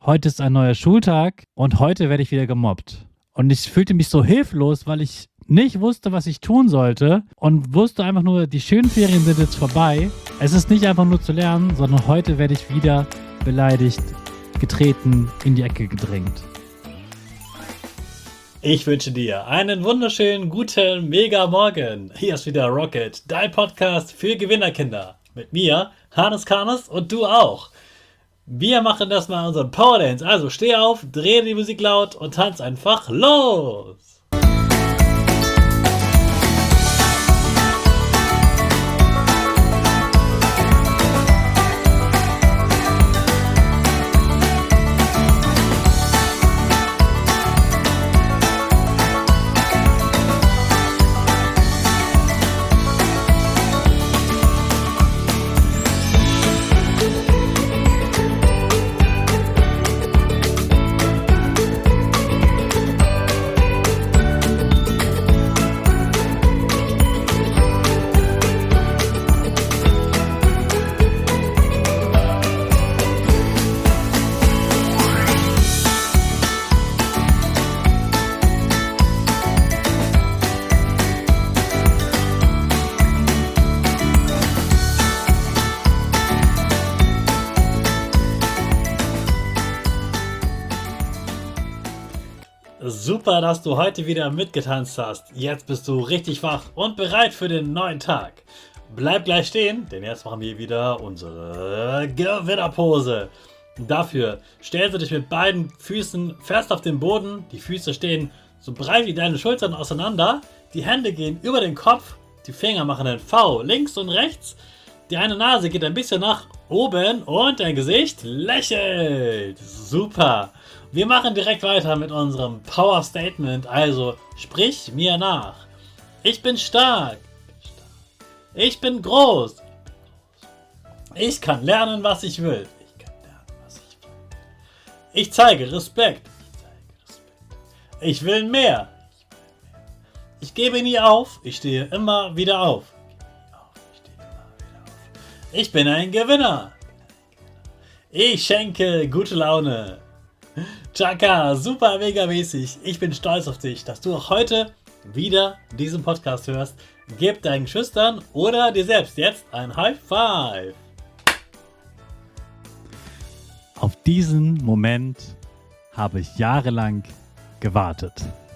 Heute ist ein neuer Schultag und heute werde ich wieder gemobbt. Und ich fühlte mich so hilflos, weil ich nicht wusste, was ich tun sollte und wusste einfach nur, die schönen Ferien sind jetzt vorbei. Es ist nicht einfach nur zu lernen, sondern heute werde ich wieder beleidigt, getreten, in die Ecke gedrängt. Ich wünsche dir einen wunderschönen, guten, mega Morgen. Hier ist wieder Rocket, dein Podcast für Gewinnerkinder. Mit mir, Hannes Karnes und du auch. Wir machen das mal unseren Power Dance. Also steh auf, dreh die Musik laut und tanz einfach los. Super, dass du heute wieder mitgetanzt hast. Jetzt bist du richtig wach und bereit für den neuen Tag. Bleib gleich stehen, denn jetzt machen wir wieder unsere Gewinnerpose. Dafür stellst du dich mit beiden Füßen fest auf den Boden. Die Füße stehen so breit wie deine Schultern auseinander. Die Hände gehen über den Kopf. Die Finger machen ein V links und rechts. Die eine Nase geht ein bisschen nach oben und dein Gesicht lächelt. Super. Wir machen direkt weiter mit unserem Power Statement. Also sprich mir nach. Ich bin stark. Ich bin groß. Ich kann lernen, was ich will. Ich zeige Respekt. Ich will mehr. Ich gebe nie auf. Ich stehe immer wieder auf. Ich bin ein Gewinner. Ich schenke gute Laune. Chaka, super mega mäßig. Ich bin stolz auf dich, dass du auch heute wieder diesen Podcast hörst. Gib deinen Geschwistern oder dir selbst jetzt ein High Five. Auf diesen Moment habe ich jahrelang gewartet.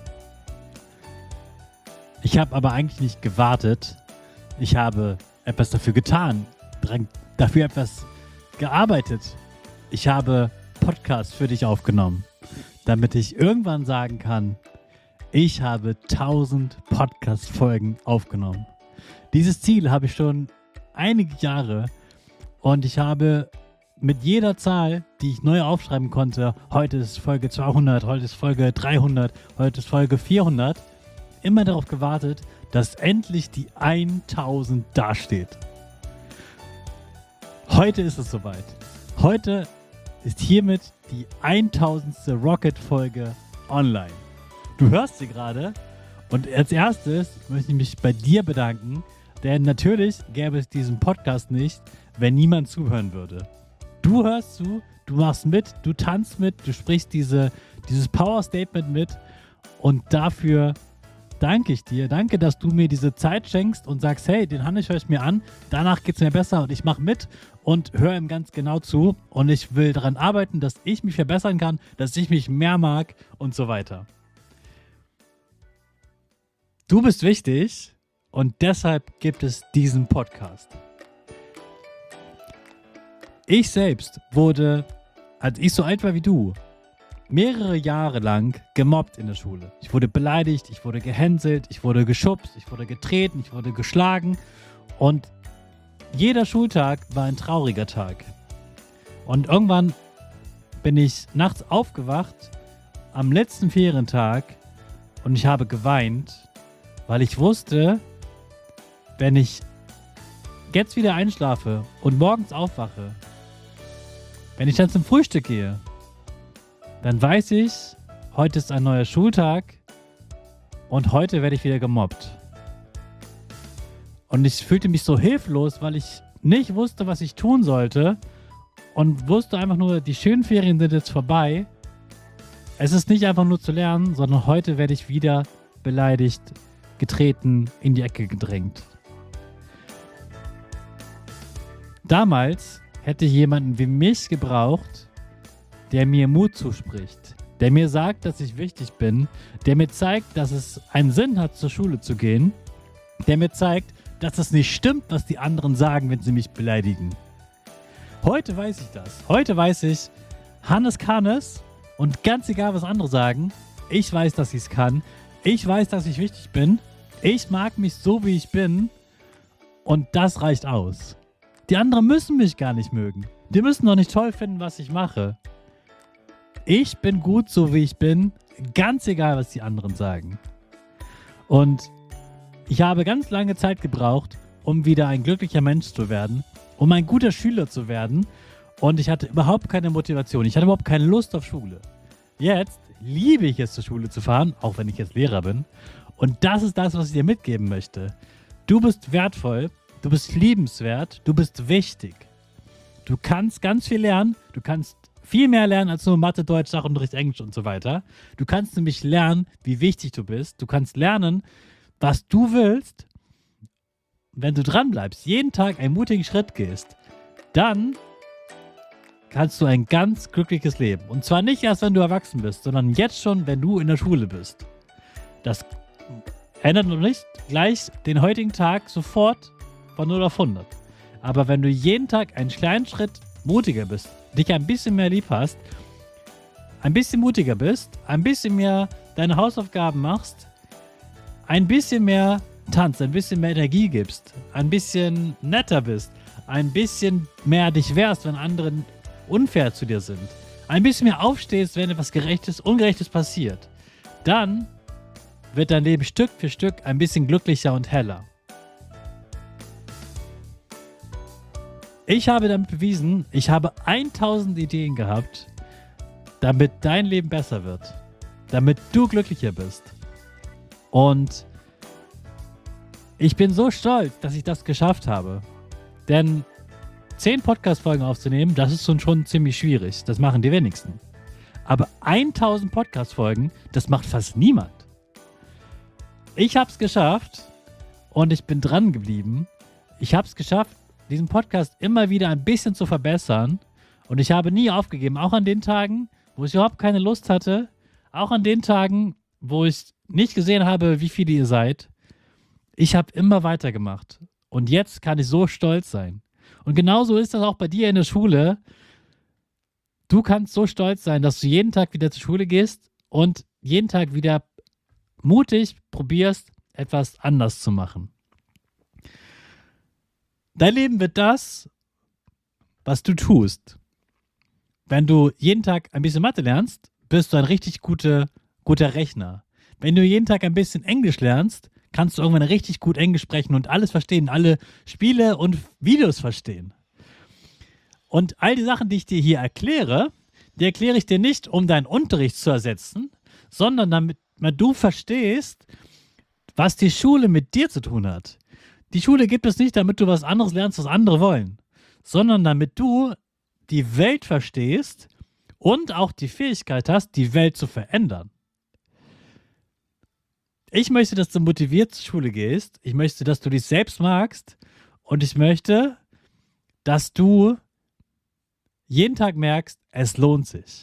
Ich habe aber eigentlich nicht gewartet. Ich habe etwas dafür getan, dafür etwas gearbeitet. Ich habe Podcast für dich aufgenommen, damit ich irgendwann sagen kann, ich habe 1000 Podcast-Folgen aufgenommen. Dieses Ziel habe ich schon einige Jahre und ich habe mit jeder Zahl, die ich neu aufschreiben konnte, heute ist Folge 200, heute ist Folge 300, heute ist Folge 400, immer darauf gewartet, dass endlich die 1000 dasteht. Heute ist es soweit. Heute ist hiermit die 1000. Rocket-Folge online. Du hörst sie gerade und als erstes möchte ich mich bei dir bedanken, denn natürlich gäbe es diesen Podcast nicht, wenn niemand zuhören würde. Du hörst zu, du machst mit, du tanzt mit, du sprichst dieses Power-Statement mit und dafür danke ich dir. Danke, dass du mir diese Zeit schenkst und sagst, hey, den Hannes höre ich mir an, danach geht es mir besser und ich mache mit und höre ihm ganz genau zu und ich will daran arbeiten, dass ich mich verbessern kann, dass ich mich mehr mag und so weiter. Du bist wichtig und deshalb gibt es diesen Podcast. Ich selbst wurde, als ich so alt war wie du, mehrere Jahre lang gemobbt in der Schule. Ich wurde beleidigt, ich wurde gehänselt, ich wurde geschubst, ich wurde getreten, ich wurde geschlagen und jeder Schultag war ein trauriger Tag. Und irgendwann bin ich nachts aufgewacht am letzten Ferientag und ich habe geweint, weil ich wusste, wenn ich jetzt wieder einschlafe und morgens aufwache, wenn ich dann zum Frühstück gehe, dann weiß ich, heute ist ein neuer Schultag und heute werde ich wieder gemobbt. Und ich fühlte mich so hilflos, weil ich nicht wusste, was ich tun sollte und wusste einfach nur, die schönen Ferien sind jetzt vorbei. Es ist nicht einfach nur zu lernen, sondern heute werde ich wieder beleidigt, getreten, in die Ecke gedrängt. Damals hätte ich jemanden wie mich gebraucht, der mir Mut zuspricht, der mir sagt, dass ich wichtig bin, der mir zeigt, dass es einen Sinn hat, zur Schule zu gehen, der mir zeigt, dass es nicht stimmt, was die anderen sagen, wenn sie mich beleidigen. Heute weiß ich das. Heute weiß ich, Hannes kann es und ganz egal, was andere sagen, ich weiß, dass ich es kann. Ich weiß, dass ich wichtig bin. Ich mag mich so, wie ich bin und das reicht aus. Die anderen müssen mich gar nicht mögen. Die müssen doch nicht toll finden, was ich mache. Ich bin gut, so wie ich bin, ganz egal, was die anderen sagen. Und ich habe ganz lange Zeit gebraucht, um wieder ein glücklicher Mensch zu werden, um ein guter Schüler zu werden. Und ich hatte überhaupt keine Motivation. Ich hatte überhaupt keine Lust auf Schule. Jetzt liebe ich es, zur Schule zu fahren, auch wenn ich jetzt Lehrer bin. Und das ist das, was ich dir mitgeben möchte. Du bist wertvoll, du bist liebenswert, du bist wichtig. Du kannst ganz viel lernen, du kannst viel mehr lernen als nur Mathe, Deutsch, Sachunterricht, Englisch und so weiter. Du kannst nämlich lernen, wie wichtig du bist. Du kannst lernen, was du willst. Wenn du dranbleibst, jeden Tag einen mutigen Schritt gehst, dann kannst du ein ganz glückliches Leben. Und zwar nicht erst, wenn du erwachsen bist, sondern jetzt schon, wenn du in der Schule bist. Das ändert noch nicht gleich den heutigen Tag sofort von 0 auf 100. Aber wenn du jeden Tag einen kleinen Schritt mutiger bist, dich ein bisschen mehr lieb hast, ein bisschen mutiger bist, ein bisschen mehr deine Hausaufgaben machst, ein bisschen mehr tanzt, ein bisschen mehr Energie gibst, ein bisschen netter bist, ein bisschen mehr dich wehrst, wenn andere unfair zu dir sind, ein bisschen mehr aufstehst, wenn etwas Ungerechtes passiert, dann wird dein Leben Stück für Stück ein bisschen glücklicher und heller. Ich habe damit bewiesen, ich habe 1000 Ideen gehabt, damit dein Leben besser wird, damit du glücklicher bist. Und ich bin so stolz, dass ich das geschafft habe. Denn 10 Podcast-Folgen aufzunehmen, das ist schon ziemlich schwierig. Das machen die wenigsten. Aber 1000 Podcast-Folgen, das macht fast niemand. Ich habe es geschafft und ich bin dran geblieben. Ich habe es geschafft, diesen Podcast immer wieder ein bisschen zu verbessern. Und ich habe nie aufgegeben, auch an den Tagen, wo ich überhaupt keine Lust hatte, auch an den Tagen, wo ich nicht gesehen habe, wie viele ihr seid. Ich habe immer weitergemacht. Und jetzt kann ich so stolz sein. Und genauso ist das auch bei dir in der Schule. Du kannst so stolz sein, dass du jeden Tag wieder zur Schule gehst und jeden Tag wieder mutig probierst, etwas anders zu machen. Dein Leben wird das, was du tust. Wenn du jeden Tag ein bisschen Mathe lernst, bist du ein richtig guter Rechner. Wenn du jeden Tag ein bisschen Englisch lernst, kannst du irgendwann richtig gut Englisch sprechen und alles verstehen, alle Spiele und Videos verstehen. Und all die Sachen, die ich dir hier erkläre, die erkläre ich dir nicht, um deinen Unterricht zu ersetzen, sondern damit du verstehst, was die Schule mit dir zu tun hat. Die Schule gibt es nicht, damit du was anderes lernst, was andere wollen, sondern damit du die Welt verstehst und auch die Fähigkeit hast, die Welt zu verändern. Ich möchte, dass du motiviert zur Schule gehst. Ich möchte, dass du dich selbst magst. Und ich möchte, dass du jeden Tag merkst, es lohnt sich.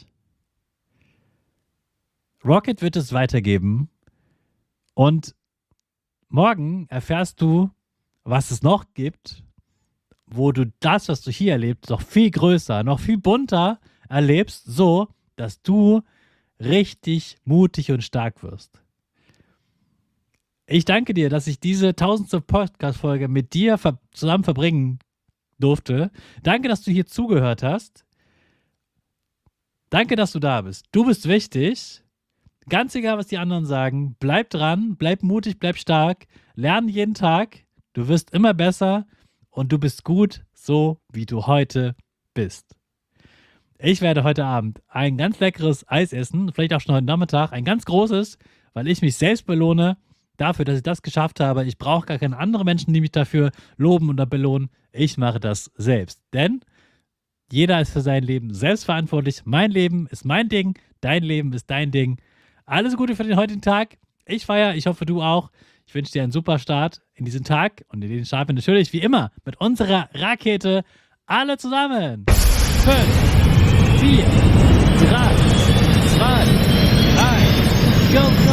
Rocket wird es weitergeben. Und morgen erfährst du, was es noch gibt, wo du das, was du hier erlebst, noch viel größer, noch viel bunter erlebst, so, dass du richtig mutig und stark wirst. Ich danke dir, dass ich diese 1000. Podcast-Folge mit dir zusammen verbringen durfte. Danke, dass du hier zugehört hast. Danke, dass du da bist. Du bist wichtig. Ganz egal, was die anderen sagen. Bleib dran, bleib mutig, bleib stark. Lerne jeden Tag. Du wirst immer besser und du bist gut, so wie du heute bist. Ich werde heute Abend ein ganz leckeres Eis essen, vielleicht auch schon heute Nachmittag, ein ganz großes, weil ich mich selbst belohne dafür, dass ich das geschafft habe. Ich brauche gar keine anderen Menschen, die mich dafür loben oder belohnen. Ich mache das selbst. Denn Jeder ist für sein Leben selbst verantwortlich. Mein Leben ist mein Ding, dein Leben ist dein Ding. Alles Gute für den heutigen Tag. Ich feiere, ich hoffe du auch. Ich wünsche dir einen super Start in diesen Tag und in den starten wir natürlich wie immer mit unserer Rakete alle zusammen. 5, 4, 3, 2, 1, go!